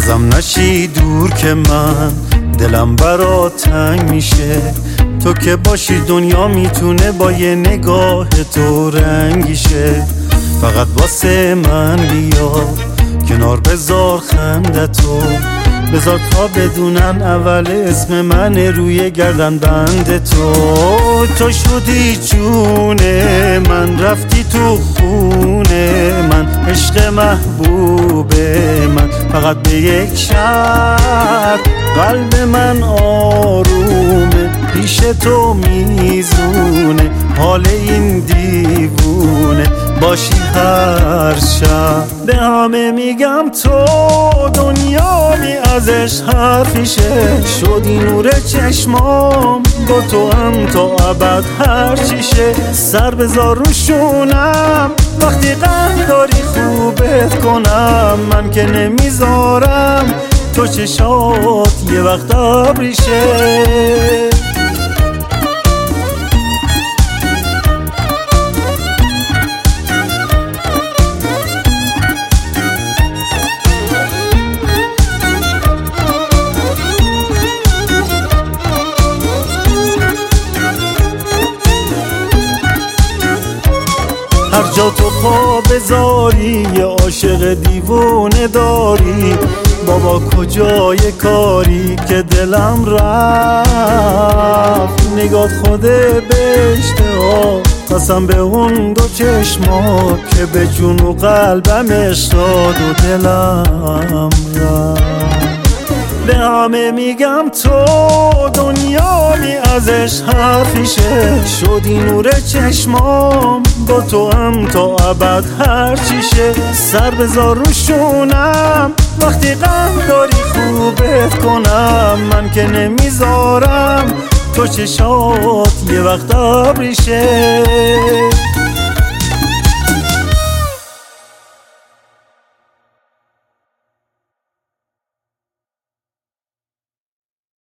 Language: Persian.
ازم نشی دور که من دلم برات تنگ میشه. تو که باشی دنیا میتونه با یه نگاه تو رنگیشه. فقط واسه من بیا کنار بذار خندتو، بذار تا بدونن اول اسم من روی گردن بند تو. تو شدی جونه من، رفتی تو خونه من، عشق محبوب من. فقط به یک شرط قلب من آرومه، پیش تو میزونه حال این دیوونه. باشی هر شب به همه میگم تو دنیامی، ازش حرفیشه. شدی نور چشمام با تو هم تا ابد هر چیشه. سر بذار رو شونم وقتی غم داری خوبت کنم، من که نمیذارم تو چشات یه وقت ابریشه. هر جا تو پا بذاری یه عاشق دیوونه داری. بابا کجای کاری که دلم رفت، نگات خوده بهشته ها. قسم به اون دو چشما که به جون و قلبم اشتاد و دلم رفت. به همه میگم تو دنیامی، ازش حرفیشه. شدی نور چشمام با تو هم تا ابد هر چیشه. سر بذار رو شونم وقتی غم داری خوبت کنم، من که نمیذارم تو چشات یه وقت ابریشه.